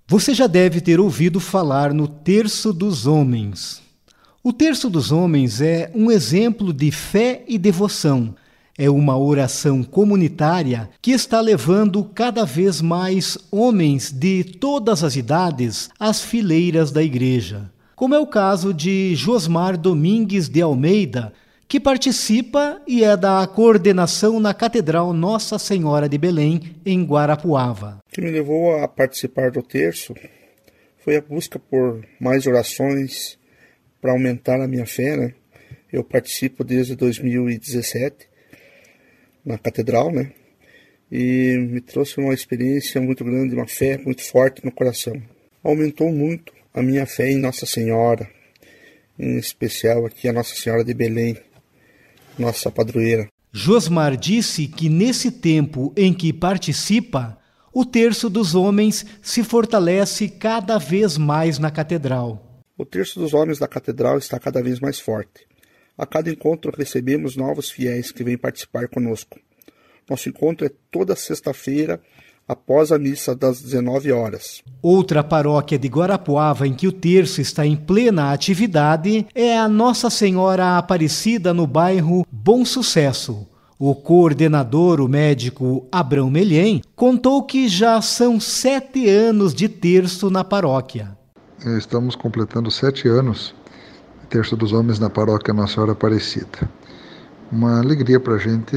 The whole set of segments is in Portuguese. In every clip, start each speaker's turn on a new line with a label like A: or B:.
A: Você já deve ter ouvido falar no Terço dos Homens. O Terço dos Homens é um exemplo de fé e devoção. É uma oração comunitária que está levando cada vez mais homens de todas as idades às fileiras da igreja, como é o caso de Josmar Domingues de Almeida, que participa e é da coordenação na Catedral Nossa Senhora de Belém, em Guarapuava.
B: O que me levou a participar do terço foi a busca por mais orações para aumentar a minha fé, né? Eu participo desde 2017 na Catedral, né? E me trouxe uma experiência muito grande, uma fé muito forte no coração. Aumentou muito a minha fé em Nossa Senhora, em especial aqui a Nossa Senhora de Belém, nossa padroeira.
A: Josmar disse que nesse tempo em que participa, o Terço dos Homens se fortalece cada vez mais na Catedral.
B: O Terço dos Homens da Catedral está cada vez mais forte. A cada encontro recebemos novos fiéis que vêm participar conosco. Nosso encontro é toda sexta-feira, após a missa das 19 horas.
A: Outra paróquia de Guarapuava em que o terço está em plena atividade é a Nossa Senhora Aparecida no bairro Bom Sucesso. O coordenador, o médico Abrão Melhem, contou que já são 7 anos de terço na paróquia.
C: Estamos completando 7 anos de Terço dos Homens na paróquia Nossa Senhora Aparecida. Uma alegria para a gente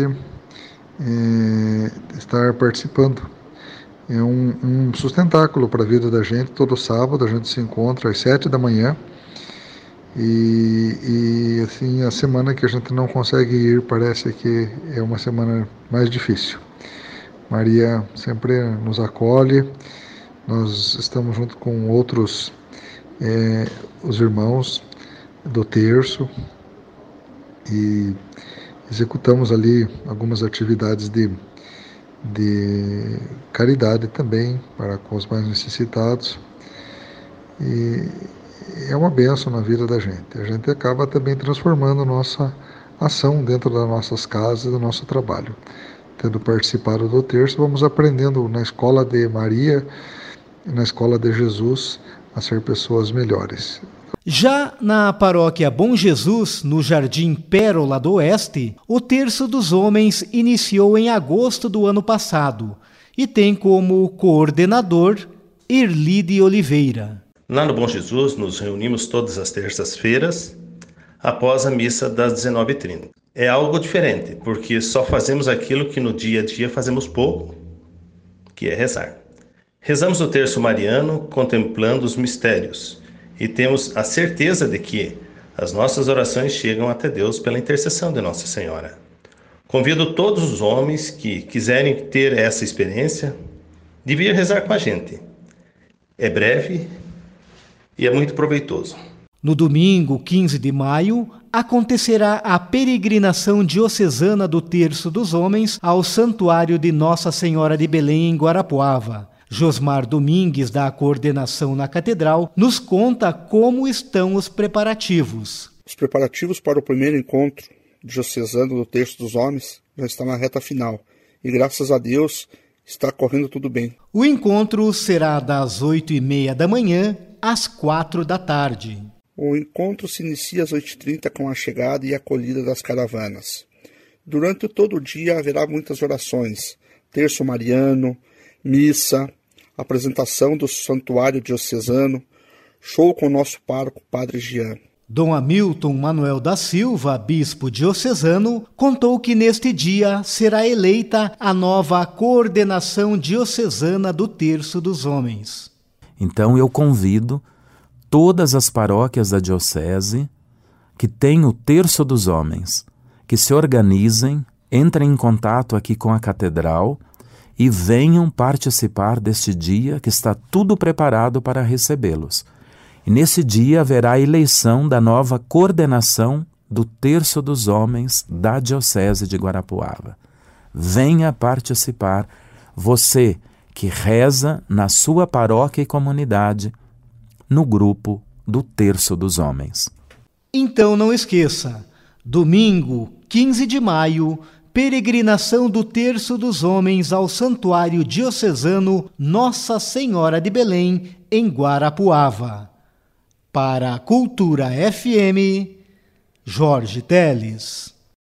C: estar participando. É um sustentáculo para a vida da gente. Todo sábado a gente se encontra às 7 da manhã e assim, a semana que a gente não consegue ir parece que é uma semana mais difícil. Maria sempre nos acolhe, nós estamos junto com outros os irmãos do terço e executamos ali algumas atividades de caridade também para com os mais necessitados, e é uma bênção na vida da gente. A gente acaba também transformando nossa ação dentro das nossas casas, do nosso trabalho. Tendo participado do terço, vamos aprendendo na escola de Maria, na escola de Jesus, a ser pessoas melhores.
A: Já na paróquia Bom Jesus, no Jardim Pérola do Oeste, o Terço dos Homens iniciou em agosto do ano passado e tem como coordenador Irlide Oliveira.
D: Lá no Bom Jesus, nos reunimos todas as terças-feiras, após a missa das 19h30. É algo diferente, porque só fazemos aquilo que no dia a dia fazemos pouco, que é rezar. Rezamos o terço mariano contemplando os mistérios e temos a certeza de que as nossas orações chegam até Deus pela intercessão de Nossa Senhora. Convido todos os homens que quiserem ter essa experiência de vir rezar com a gente. É breve e é muito proveitoso.
A: No domingo, 15 de maio, acontecerá a peregrinação diocesana do Terço dos Homens ao Santuário de Nossa Senhora de Belém, em Guarapuava. Josmar Domingues, da coordenação na Catedral, nos conta como estão os preparativos.
B: Os preparativos para o primeiro encontro diocesano do Terço dos Homens já estão na reta final e, graças a Deus, está correndo tudo bem.
A: O encontro será das 8h30 da manhã às 4 da tarde.
B: O encontro se inicia às 8h30 com a chegada e acolhida das caravanas. Durante todo o dia haverá muitas orações, terço mariano, missa, apresentação do santuário diocesano, show com o nosso pároco, Padre Jean.
A: Dom Hamilton Manuel da Silva, bispo diocesano, contou que neste dia será eleita a nova coordenação diocesana do Terço dos Homens.
E: Então eu convido todas as paróquias da diocese que têm o Terço dos Homens, que se organizem, entrem em contato aqui com a Catedral e venham participar deste dia que está tudo preparado para recebê-los. E nesse dia haverá a eleição da nova coordenação do Terço dos Homens da Diocese de Guarapuava. Venha participar, você que reza na sua paróquia e comunidade, no grupo do Terço dos Homens.
A: Então não esqueça, domingo, 15 de maio, peregrinação do Terço dos Homens ao Santuário Diocesano Nossa Senhora de Belém, em Guarapuava. Para a Cultura FM, Jorge Teles.